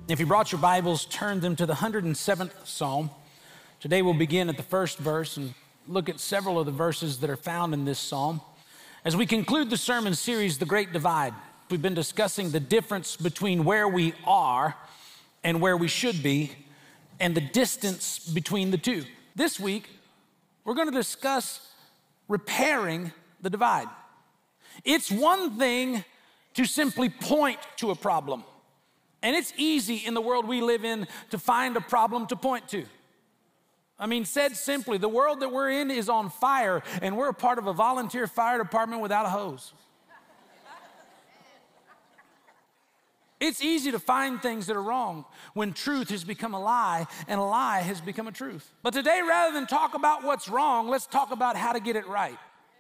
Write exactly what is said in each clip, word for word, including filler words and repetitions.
If you brought your Bibles, turn them to the one hundred seventh Psalm. Today we'll begin at the first verse and look at several of the verses that are found in this psalm. As we conclude the sermon series, The Great Divide, we've been discussing the difference between where we are and where we should be and the distance between the two. This week, we're going to discuss repairing the divide. It's one thing to simply point to a problem. And it's easy in the world we live in to find a problem to point to. I mean, said simply, the world that we're in is on fire, and we're a part of a volunteer fire department without a hose. It's easy to find things that are wrong when truth has become a lie and a lie has become a truth. But today, rather than talk about what's wrong, let's talk about how to get it right.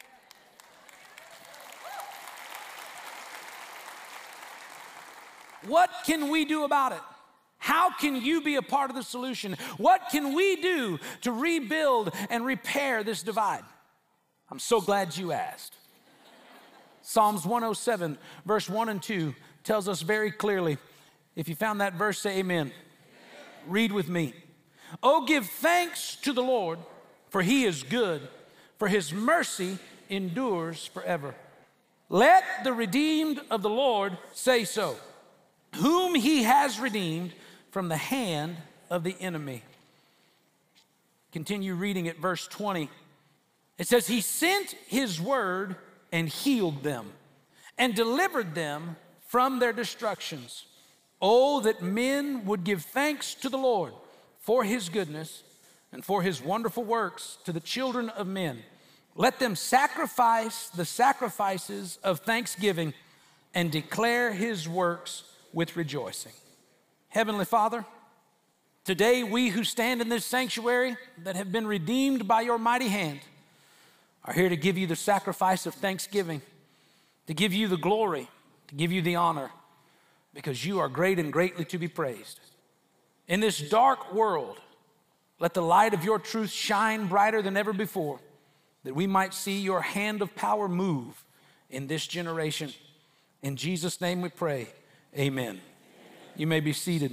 What can we do about it? How can you be a part of the solution? What can we do to rebuild and repair this divide? I'm so glad you asked. Psalms one oh seven, verse one and two tells us very clearly. If you found that verse, say amen. Amen. Read with me. Oh, give thanks to the Lord, for he is good, for his mercy endures forever. Let the redeemed of the Lord say so, whom he has redeemed from the hand of the enemy. Continue reading at verse twenty. It says, he sent his word and healed them and delivered them from their destructions. Oh, that men would give thanks to the Lord for his goodness and for his wonderful works to the children of men. Let them sacrifice the sacrifices of thanksgiving and declare his works with rejoicing. Heavenly Father, today we who stand in this sanctuary that have been redeemed by your mighty hand are here to give you the sacrifice of thanksgiving, to give you the glory, to give you the honor, because you are great and greatly to be praised. In this dark world, let the light of your truth shine brighter than ever before, that we might see your hand of power move in this generation. In Jesus' name we pray. Amen. You may be seated.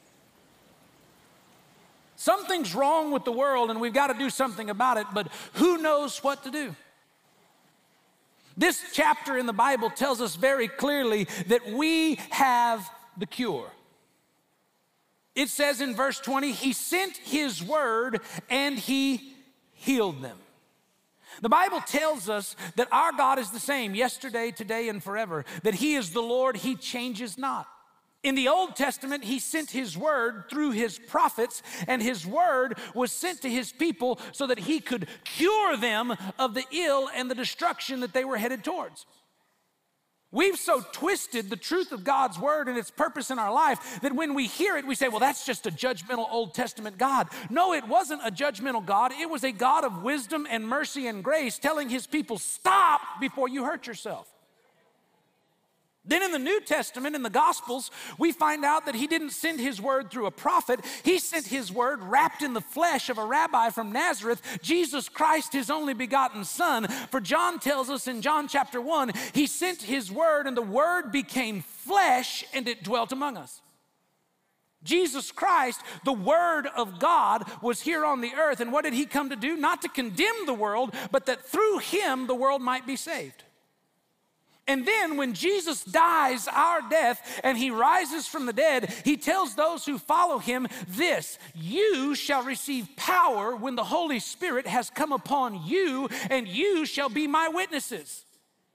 Something's wrong with the world and we've got to do something about it, but who knows what to do? This chapter in the Bible tells us very clearly that we have the cure. It says in verse twenty, he sent his word and he healed them. The Bible tells us that our God is the same yesterday, today, and forever, that he is the Lord, he changes not. In the Old Testament, he sent his word through his prophets, and his word was sent to his people so that he could cure them of the ill and the destruction that they were headed towards. We've so twisted the truth of God's word and its purpose in our life that when we hear it, we say, well, that's just a judgmental Old Testament God. No, it wasn't a judgmental God. It was a God of wisdom and mercy and grace telling his people, stop before you hurt yourself. Then in the New Testament, in the Gospels, we find out that he didn't send his word through a prophet. He sent his word wrapped in the flesh of a rabbi from Nazareth, Jesus Christ, his only begotten son. For John tells us in John chapter one, he sent his word and the word became flesh and it dwelt among us. Jesus Christ, the word of God, was here on the earth. And what did he come to do? Not to condemn the world, but that through him the world might be saved. And then when Jesus dies our death and he rises from the dead, he tells those who follow him this, you shall receive power when the Holy Spirit has come upon you, and you shall be my witnesses.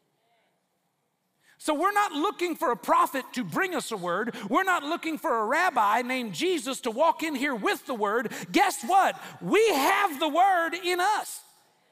So we're not looking for a prophet to bring us a word. We're not looking for a rabbi named Jesus to walk in here with the word. Guess what? We have the word in us.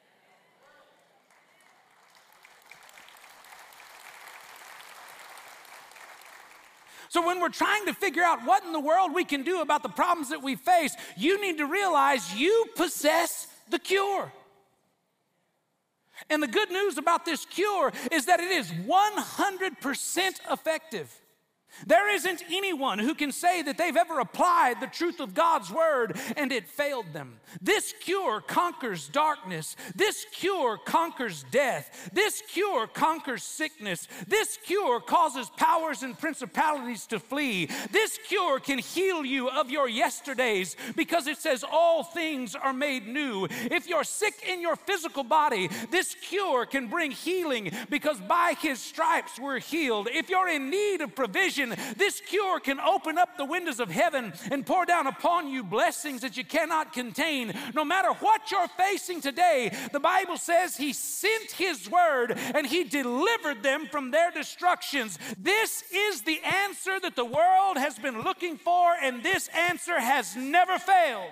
So when we're trying to figure out what in the world we can do about the problems that we face, you need to realize you possess the cure. And the good news about this cure is that it is one hundred percent effective. There isn't anyone who can say that they've ever applied the truth of God's word and it failed them. This cure conquers darkness. This cure conquers death. This cure conquers sickness. This cure causes powers and principalities to flee. This cure can heal you of your yesterdays because it says all things are made new. If you're sick in your physical body, this cure can bring healing because by his stripes we're healed. If you're in need of provision, this cure can open up the windows of heaven and pour down upon you blessings that you cannot contain. No matter what you're facing today, the Bible says he sent his word and he delivered them from their destructions. This is the answer that the world has been looking for, and this answer has never failed.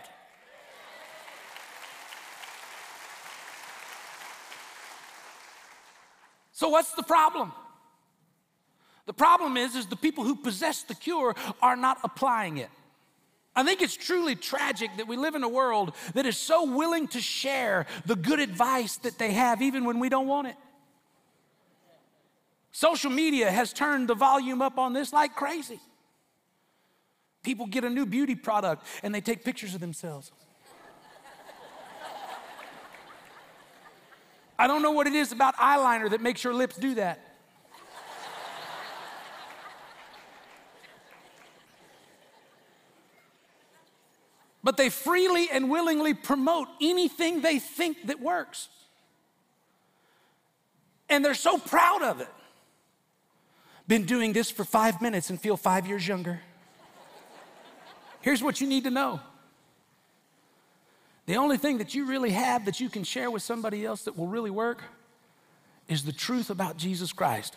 So what's the problem? The problem is, is the people who possess the cure are not applying it. I think it's truly tragic that we live in a world that is so willing to share the good advice that they have even when we don't want it. Social media has turned the volume up on this like crazy. People get a new beauty product and they take pictures of themselves. I don't know what it is about eyeliner that makes your lips do that. But they freely and willingly promote anything they think that works. And they're so proud of it. Been doing this for five minutes and feel five years younger. Here's what you need to know. The only thing that you really have that you can share with somebody else that will really work is the truth about Jesus Christ.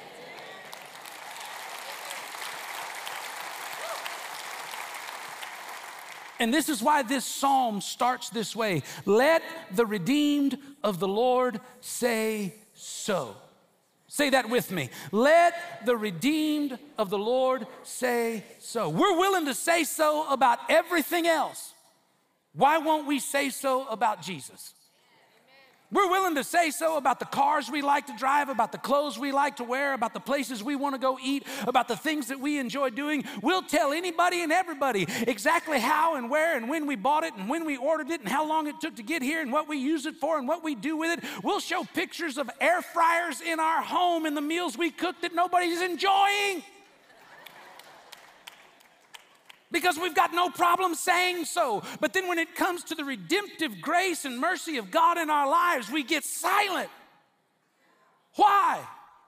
And this is why this psalm starts this way. Let the redeemed of the Lord say so. Say that with me. Let the redeemed of the Lord say so. We're willing to say so about everything else. Why won't we say so about Jesus? We're willing to say so about the cars we like to drive, about the clothes we like to wear, about the places we want to go eat, about the things that we enjoy doing. We'll tell anybody and everybody exactly how and where and when we bought it and when we ordered it and how long it took to get here and what we use it for and what we do with it. We'll show pictures of air fryers in our home and the meals we cook that nobody's enjoying. Because we've got no problem saying so. But then when it comes to the redemptive grace and mercy of God in our lives, we get silent. Why?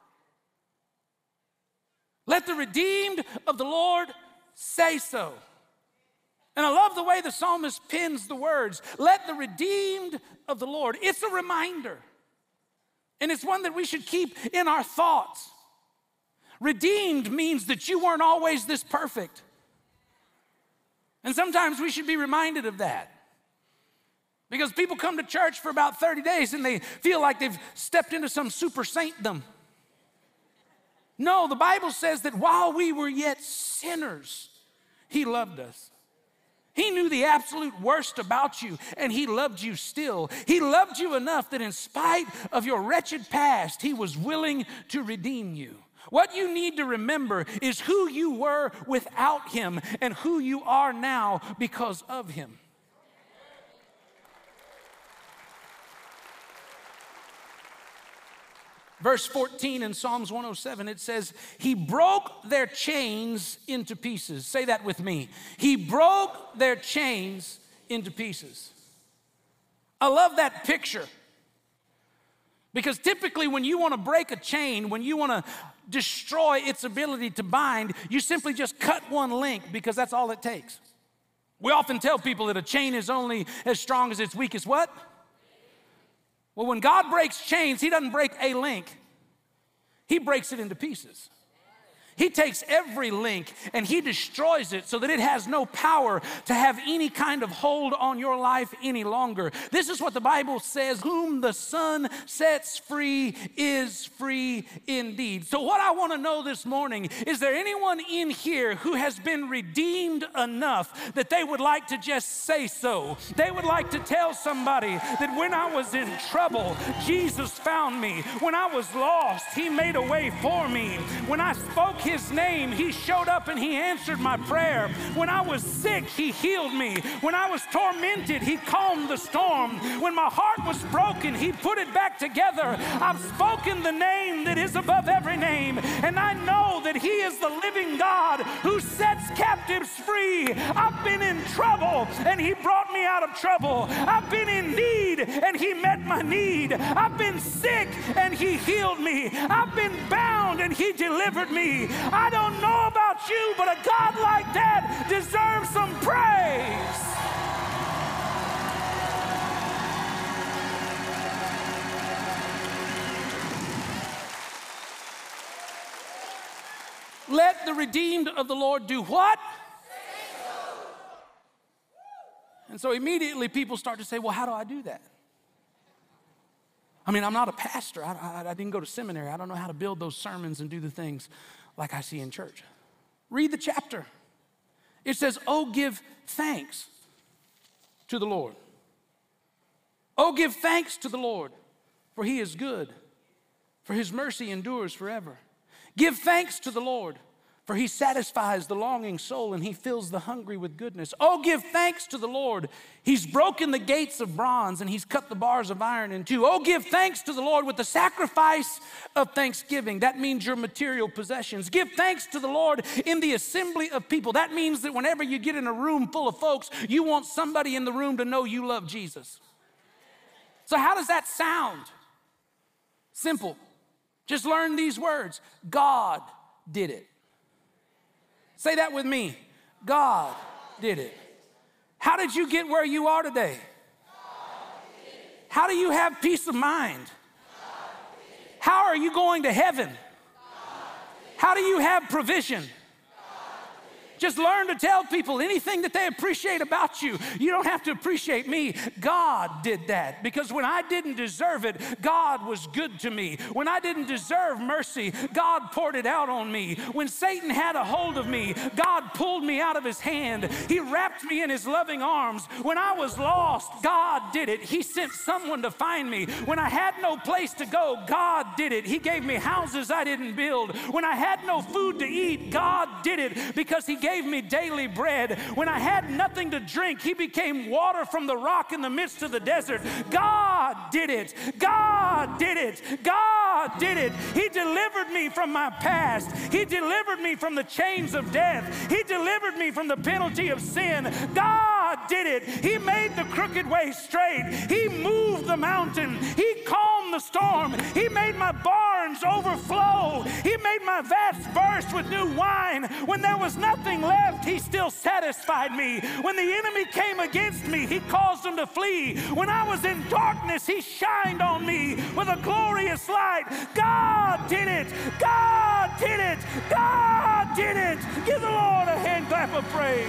Let the redeemed of the Lord say so. And I love the way the psalmist pins the words. Let the redeemed of the Lord. It's a reminder. And it's one that we should keep in our thoughts. Redeemed means that you weren't always this perfect. And sometimes we should be reminded of that. Because people come to church for about thirty days and they feel like they've stepped into some super saintdom. No, the Bible says that while we were yet sinners, he loved us. He knew the absolute worst about you, and he loved you still. He loved you enough that in spite of your wretched past, he was willing to redeem you. What you need to remember is who you were without him and who you are now because of him. Verse fourteen in Psalms one oh seven, it says, he broke their chains into pieces. Say that with me. He broke their chains into pieces. I love that picture. Because typically when you want to break a chain, when you want to destroy its ability to bind, you simply just cut one link because that's all it takes. We often tell people that a chain is only as strong as its weakest what? Well, when God breaks chains, he doesn't break a link. He breaks it into pieces. He takes every link and he destroys it so that it has no power to have any kind of hold on your life any longer. This is what the Bible says, whom the Son sets free is free indeed. So what I want to know this morning, is there anyone in here who has been redeemed enough that they would like to just say so? They would like to tell somebody that when I was in trouble, Jesus found me. When I was lost, he made a way for me. When I spoke his name, he showed up and he answered my prayer. When I was sick, he healed me. When I was tormented, he calmed the storm. When my heart was broken, he put it back together. I've spoken the name that is above every name, and I know that he is the living God who sets captives free. I've been in trouble, and he brought me out of trouble. I've been in need, and he met my need. I've been sick, and he healed me. I've been bound, and he delivered me. I don't know about you, but a God like that deserves some praise. Let the redeemed of the Lord do what? And so immediately people start to say, well, how do I do that? I mean, I'm not a pastor. I, I, I didn't go to seminary. I don't know how to build those sermons and do the things like I see in church. Read the chapter. It says, oh, give thanks to the Lord. Oh, give thanks to the Lord, for he is good, for his mercy endures forever. Give thanks to the Lord, for he satisfies the longing soul and he fills the hungry with goodness. Oh, give thanks to the Lord. He's broken the gates of bronze and he's cut the bars of iron in two. Oh, give thanks to the Lord with the sacrifice of thanksgiving. That means your material possessions. Give thanks to the Lord in the assembly of people. That means that whenever you get in a room full of folks, you want somebody in the room to know you love Jesus. So how does that sound? Simple. Just learn these words. God did it. Say that with me. God did it. How did you get where you are today? How do you have peace of mind? How are you going to heaven? How do you have provision? Just learn to tell people anything that they appreciate about you. You don't have to appreciate me. God did that, because when I didn't deserve it, God was good to me. When I didn't deserve mercy, God poured it out on me. When Satan had a hold of me, God pulled me out of his hand. He wrapped me in his loving arms. When I was lost, God did it. He sent someone to find me. When I had no place to go, God did it. He gave me houses I didn't build. When I had no food to eat, God did it, because he gave gave me daily bread. When I had nothing to drink, he became water from the rock in the midst of the desert. God did it. God did it. God did it. He delivered me from my past. He delivered me from the chains of death. He delivered me from the penalty of sin. God did it. He made the crooked way straight. He moved the mountain. He calmed the storm. He made my barns overflow. He made my vats burst with new wine. When there was nothing left, he still satisfied me. When the enemy came against me, he caused them to flee. When I was in darkness, he shined on me with a glorious light. God did it. God did it. God did it. Give the Lord a hand clap of praise.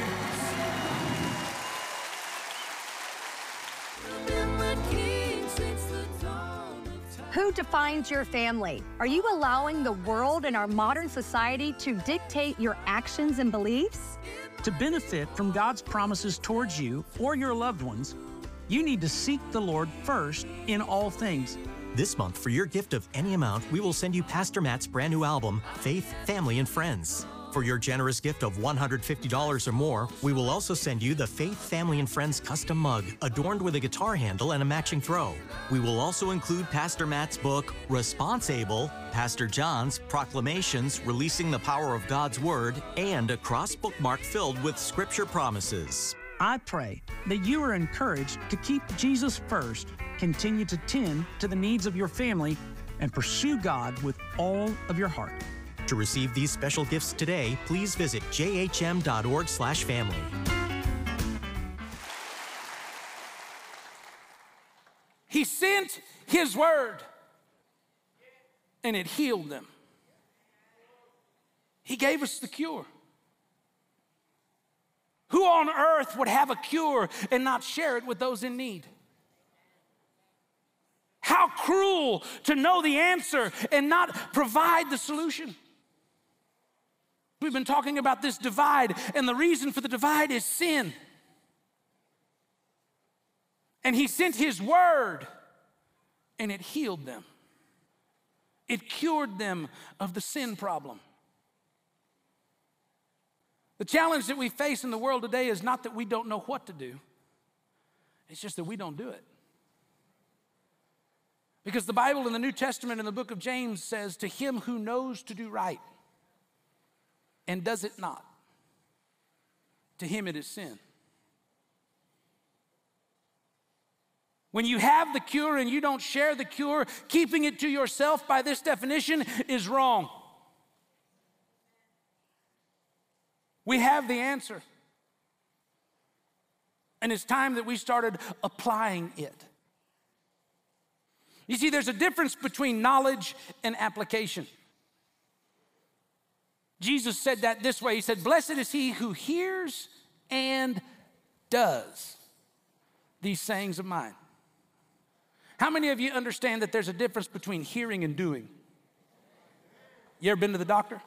Who defines your family? Are you allowing the world and our modern society to dictate your actions and beliefs? To benefit from God's promises towards you or your loved ones, you need to seek the Lord first in all things. This month, for your gift of any amount, we will send you Pastor Matt's brand new album, Faith, Family, and Friends. For your generous gift of one hundred fifty dollars or more, we will also send you the Faith, Family, and Friends custom mug, adorned with a guitar handle and a matching throw. We will also include Pastor Matt's book, Responsable, Pastor John's Proclamations, Releasing the Power of God's Word, and a cross bookmark filled with scripture promises. I pray that you are encouraged to keep Jesus first, continue to tend to the needs of your family, and pursue God with all of your heart. To receive these special gifts today, please visit j h m dot org slash family. He sent his word, and it healed them. He gave us the cure. Who on earth would have a cure and not share it with those in need? How cruel to know the answer and not provide the solution. We've been talking about this divide, and the reason for the divide is sin. And he sent his word, and it healed them. It cured them of the sin problem. The challenge that we face in the world today is not that we don't know what to do. It's just that we don't do it. Because the Bible in the New Testament in the book of James says, to him who knows to do right and does it not, to him it is sin. When you have the cure and you don't share the cure, keeping it to yourself by this definition is wrong. We have the answer. And it's time that we started applying it. You see, there's a difference between knowledge and application. Jesus said that this way. He said, blessed is he who hears and does these sayings of mine. How many of you understand that there's a difference between hearing and doing? You ever been to the doctor?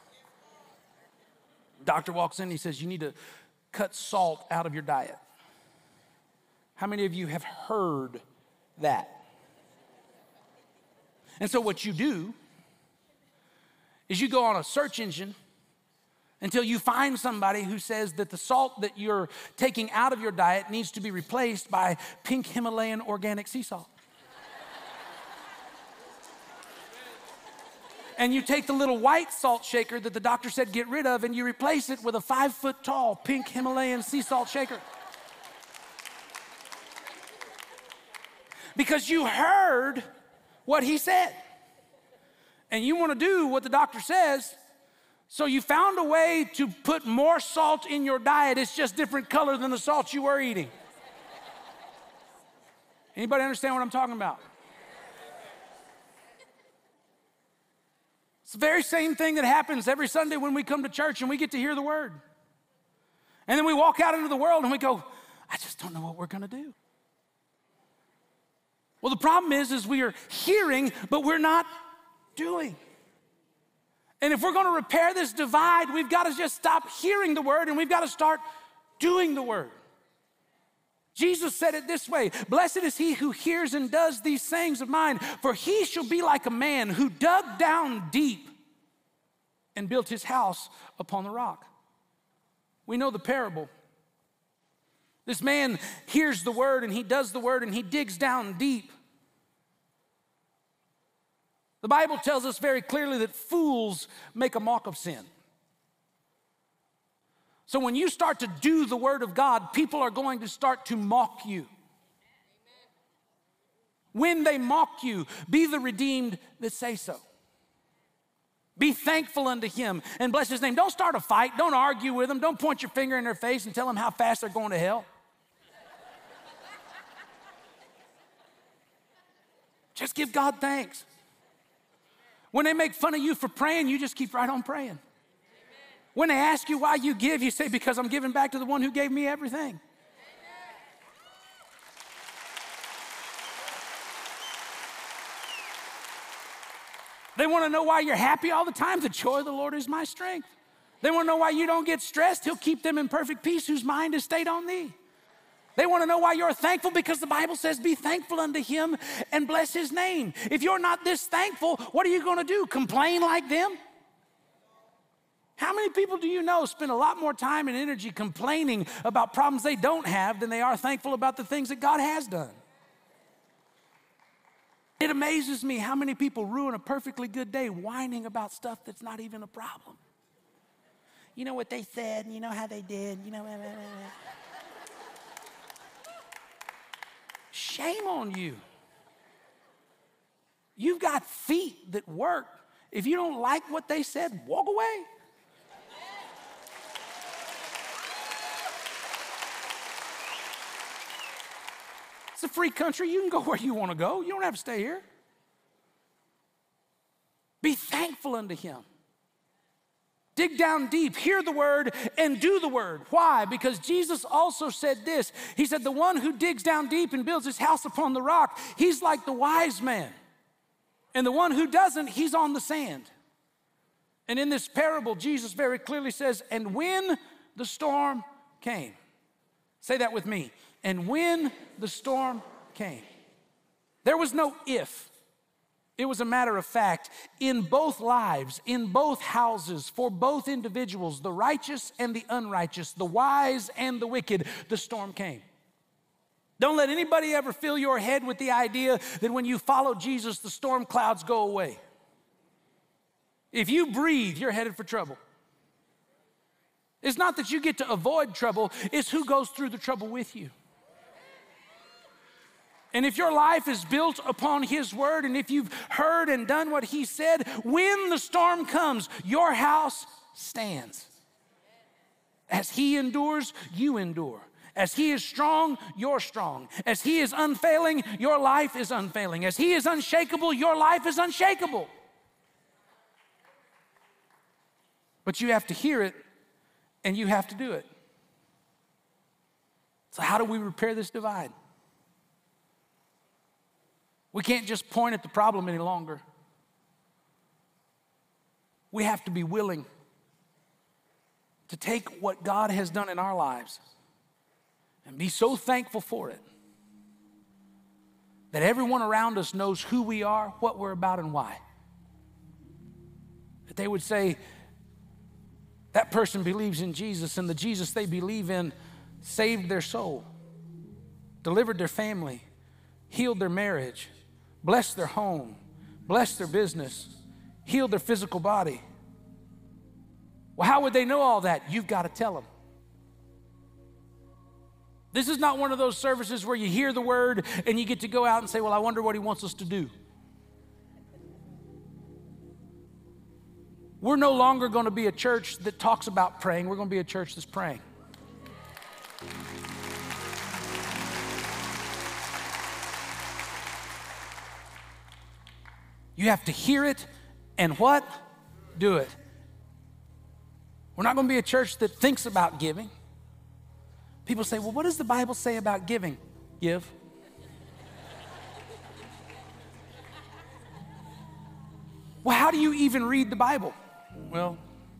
Doctor walks in, he says, you need to cut salt out of your diet. How many of you have heard that? And so what you do is you go on a search engine until you find somebody who says that the salt that you're taking out of your diet needs to be replaced by pink Himalayan organic sea salt. And you take the little white salt shaker that the doctor said get rid of and you replace it with a five foot tall pink Himalayan sea salt shaker. Because you heard what he said. And you want to do what the doctor says, so you found a way to put more salt in your diet. It's just different color than the salt you were eating. Anybody understand what I'm talking about? It's the very same thing that happens every Sunday when we come to church and we get to hear the word. And then we walk out into the world and we go, I just don't know what we're going to do. Well, the problem is, is we are hearing, but we're not doing. And if we're going to repair this divide, we've got to just stop hearing the word and we've got to start doing the word. Jesus said it this way, blessed is he who hears and does these sayings of mine, for he shall be like a man who dug down deep and built his house upon the rock. We know the parable. This man hears the word and he does the word and he digs down deep. The Bible tells us very clearly that fools make a mock of sin. So when you start to do the word of God, people are going to start to mock you. Amen. When they mock you, be the redeemed that say so. Be thankful unto him and bless his name. Don't start a fight. Don't argue with them. Don't point your finger in their face and tell them how fast they're going to hell. Just give God thanks. When they make fun of you for praying, you just keep right on praying. When they ask you why you give, you say, because I'm giving back to the one who gave me everything. They want to know why you're happy all the time. The joy of the Lord is my strength. They want to know why you don't get stressed. He'll keep them in perfect peace whose mind is stayed on thee. They want to know why you're thankful, because the Bible says be thankful unto him and bless his name. If you're not this thankful, what are you going to do? Complain like them? How many people do you know spend a lot more time and energy complaining about problems they don't have than they are thankful about the things that God has done? It amazes me how many people ruin a perfectly good day whining about stuff that's not even a problem. You know what they said, and you know how they did, you know. Blah, blah, blah. Shame on you. You've got feet that work. If you don't like what they said, walk away. It's a free country. You can go where you want to go. You don't have to stay here. Be thankful unto him. Dig down deep, hear the word, and do the word. Why? Because Jesus also said this. He said, the one who digs down deep and builds his house upon the rock, he's like the wise man. And the one who doesn't, he's on the sand. And in this parable, Jesus very clearly says, and when the storm came. Say that with me. And when the storm came. There was no if. It was a matter of fact. In both lives, in both houses, for both individuals, the righteous and the unrighteous, the wise and the wicked, the storm came. Don't let anybody ever fill your head with the idea that when you follow Jesus, the storm clouds go away. If you breathe, you're headed for trouble. It's not that you get to avoid trouble, it's who goes through the trouble with you. And if your life is built upon His word, and if you've heard and done what He said, when the storm comes, your house stands. As He endures, you endure. As He is strong, you're strong. As He is unfailing, your life is unfailing. As He is unshakable, your life is unshakable. But you have to hear it, and you have to do it. So how do we repair this divide? We can't just point at the problem any longer. We have to be willing to take what God has done in our lives and be so thankful for it that everyone around us knows who we are, what we're about, and why. That they would say, that person believes in Jesus, and the Jesus they believe in saved their soul, delivered their family, healed their marriage, blessed their home, blessed their business, healed their physical body. Well, how would they know all that? You've got to tell them. This is not one of those services where you hear the word and you get to go out and say, well, I wonder what He wants us to do. We're no longer going to be a church that talks about praying. We're going to be a church that's praying. You have to hear it and what? Do it. We're not going to be a church that thinks about giving. People say, well, what does the Bible say about giving? Give. Well, how do you even read the Bible? Well,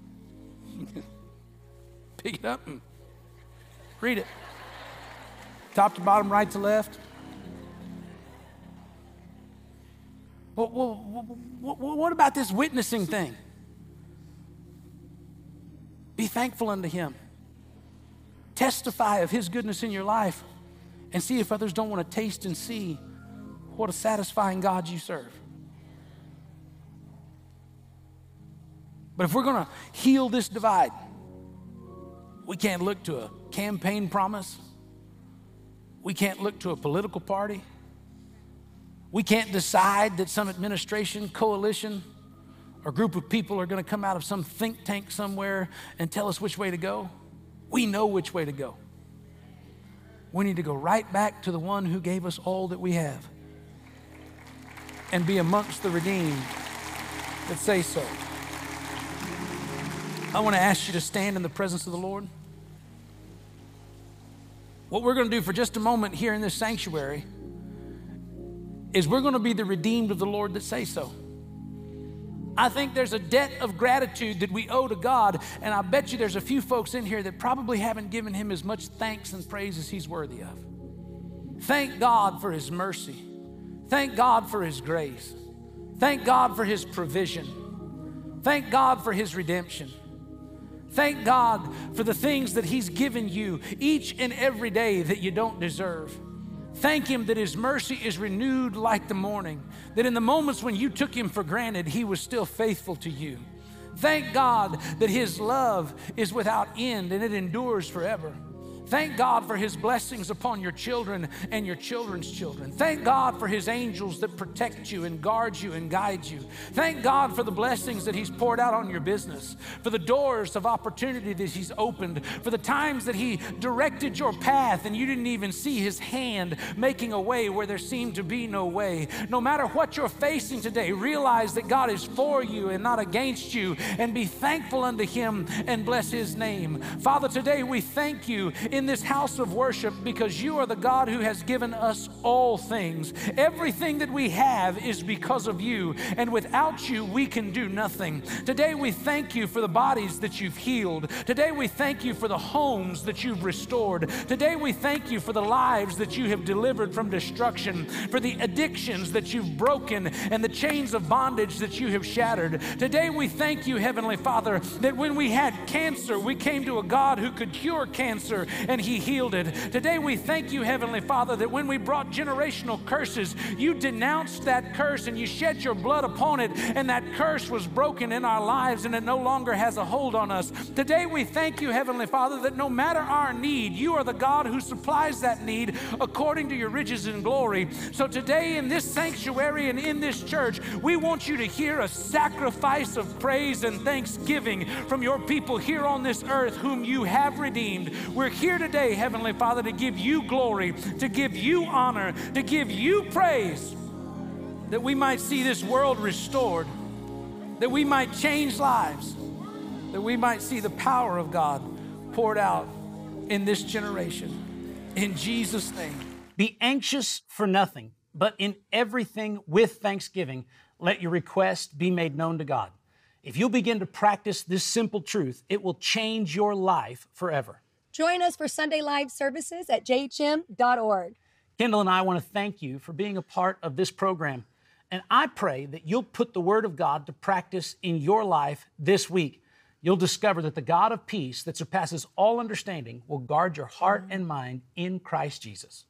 pick it up and read it. Top to bottom, right to left. Well, well, what about this witnessing thing? Be thankful unto Him. Testify of His goodness in your life and see if others don't want to taste and see what a satisfying God you serve. But if we're going to heal this divide, we can't look to a campaign promise. We can't look to a political party. We can't decide that some administration, coalition, or group of people are going to come out of some think tank somewhere and tell us which way to go. We know which way to go. We need to go right back to the one who gave us all that we have and be amongst the redeemed that say so. I want to ask you to stand in the presence of the Lord. What we're going to do for just a moment here in this sanctuary is we're going to be the redeemed of the Lord that say so. I think there's a debt of gratitude that we owe to God, and I bet you there's a few folks in here that probably haven't given Him as much thanks and praise as He's worthy of. Thank God for His mercy. Thank God for His grace. Thank God for His provision. Thank God for His redemption. Thank God for the things that He's given you each and every day that you don't deserve. Thank Him that His mercy is renewed like the morning, that in the moments when you took Him for granted, He was still faithful to you. Thank God that His love is without end and it endures forever. Thank God for His blessings upon your children and your children's children. Thank God for His angels that protect you and guard you and guide you. Thank God for the blessings that He's poured out on your business, for the doors of opportunity that He's opened, for the times that He directed your path and you didn't even see His hand making a way where there seemed to be no way. No matter what you're facing today, realize that God is for you and not against you, and be thankful unto Him and bless His name. Father, today we thank You in this house of worship because you are the God who has given us all things. Everything that we have is because of you, and without you, we can do nothing. Today, we thank you for the bodies that you've healed. Today, we thank you for the homes that you've restored. Today, we thank you for the lives that you have delivered from destruction, for the addictions that you've broken and the chains of bondage that you have shattered. Today, we thank you, Heavenly Father, that when we had cancer, we came to a God who could cure cancer and he healed it. Today, we thank you, Heavenly Father, that when we brought generational curses, you denounced that curse and you shed your blood upon it, and that curse was broken in our lives and it no longer has a hold on us. Today, we thank you, Heavenly Father, that no matter our need, you are the God who supplies that need according to your riches and glory. So today in this sanctuary and in this church, we want you to hear a sacrifice of praise and thanksgiving from your people here on this earth whom you have redeemed. We're here today, Heavenly Father, to give you glory, to give you honor, to give you praise, that we might see this world restored, that we might change lives, that we might see the power of God poured out in this generation. In Jesus' name. Be anxious for nothing, but in everything with thanksgiving, let your request be made known to God. If you'll begin to practice this simple truth, it will change your life forever. Join us for Sunday live services at j h m dot org. Kendall and I want to thank you for being a part of this program. And I pray that you'll put the Word of God to practice in your life this week. You'll discover that the God of peace that surpasses all understanding will guard your heart and mind in Christ Jesus.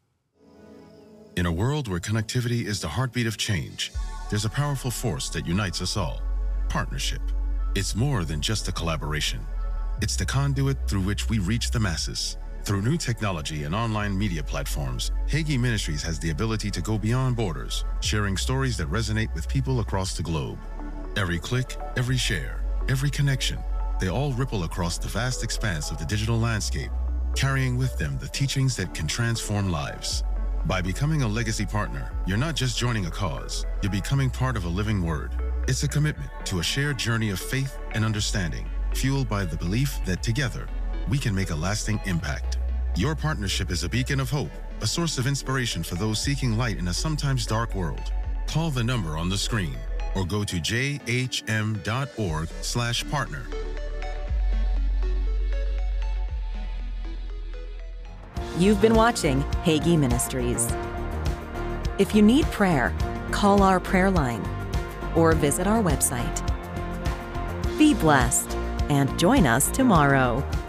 In a world where connectivity is the heartbeat of change, there's a powerful force that unites us all: partnership. It's more than just a collaboration. It's the conduit through which we reach the masses. Through new technology and online media platforms, Hagee Ministries has the ability to go beyond borders, sharing stories that resonate with people across the globe. Every click, every share, every connection, they all ripple across the vast expanse of the digital landscape, carrying with them the teachings that can transform lives. By becoming a legacy partner, you're not just joining a cause, you're becoming part of a living word. It's a commitment to a shared journey of faith and understanding, fueled by the belief that together, we can make a lasting impact. Your partnership is a beacon of hope, a source of inspiration for those seeking light in a sometimes dark world. Call the number on the screen or go to j h m dot org slash partner. You've been watching Hagee Ministries. If you need prayer, call our prayer line or visit our website. Be blessed and join us tomorrow.